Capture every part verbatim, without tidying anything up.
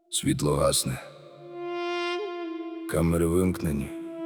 Світло гасне, камери вимкнені,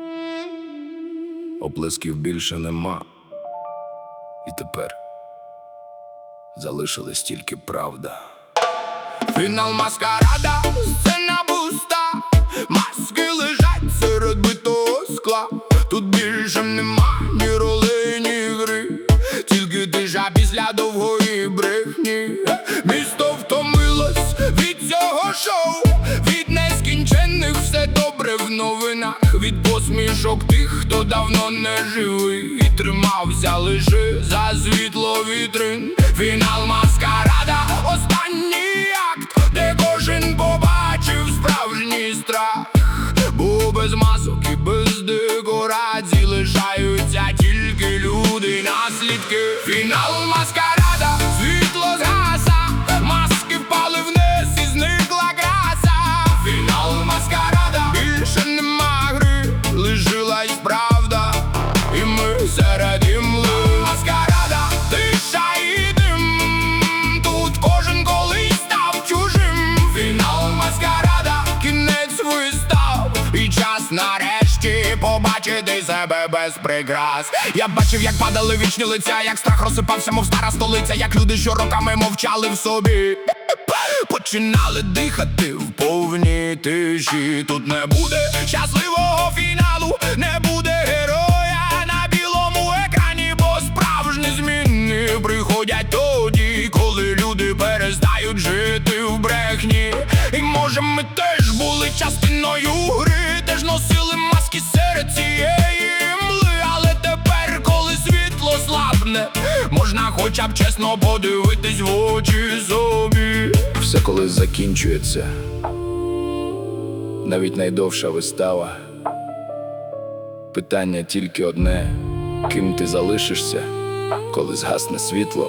оплесків більше нема. І тепер залишилась тільки правда. Фінал маскарада, сцена пуста, маски лежать серед битого скла. Тут більше нема ні роли, ні гри, тільки тиша після довгої брехні. Місто втомилось від цього шоу, від нескінченних все добре в новинах, від посмішок тих, хто давно не живий і тримався лише за світло вітрин. Фінал маскарада, останній акт, де кожен побачив справжній страх. Бо без масок і без декорацій лишаються тільки люди, наслідки. Фінал маскарада, світло згаса, маски впали вниз і зникла краса. Фінал маскарада, більше нема гри, лишилась правда, і ми серед імли. Маскарада, тиша і дим, тут кожен колись став чужим. Фінал маскарада, кінець вистав, і час нарешті побачити себе без прикрас. Я бачив, як падали вічні лиця, як страх розсипався, мов стара столиця, як люди, що роками мовчали в собі, починали дихати в повній тиші. Тут не буде щасливого фіналу, не буде героя на білому екрані, бо справжні зміни приходять тоді, коли люди перестають жити в брехні. І може ми теж були частиною гри, теж носили маски серед цієї мли, але тепер, коли світло слабне, можна хоча б чесно подивитись в очі собі. Все колись закінчується, навіть найдовша вистава. Питання тільки одне: ким ти залишишся, коли згасне світло?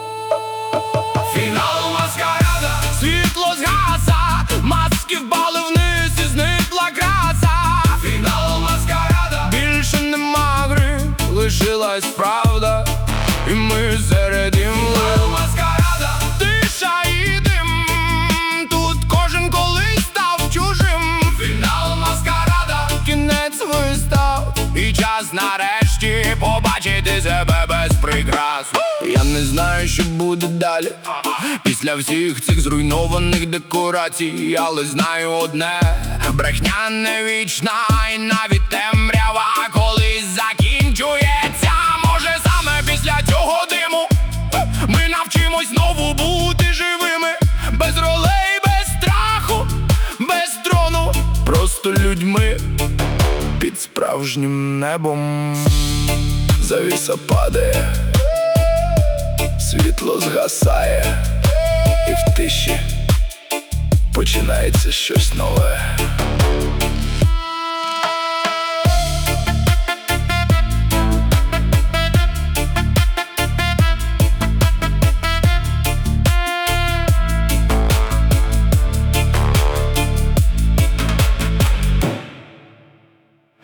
Фінал маскарада, світло згаса, маски впали вниз і зникла краса. Фінал маскарада, більше нема гри, лишилась правда, і ми серед імли. Фінал маскарада, тиша і дим, тут кожен колись став чужим. Фінал маскарада, кінець вистав, і час нарешті побачити себе без прикрас. Я не знаю, що буде далі після всіх цих зруйнованих декорацій, але знаю одне: брехня не вічна, і навіть темрява колись закінчується. Може саме після цього диму ми навчимось знову бути живими, без ролей, без страху, без трону, просто людьми під справжнім небом. Завіса падає, світло згасає, і в тиші починається щось нове.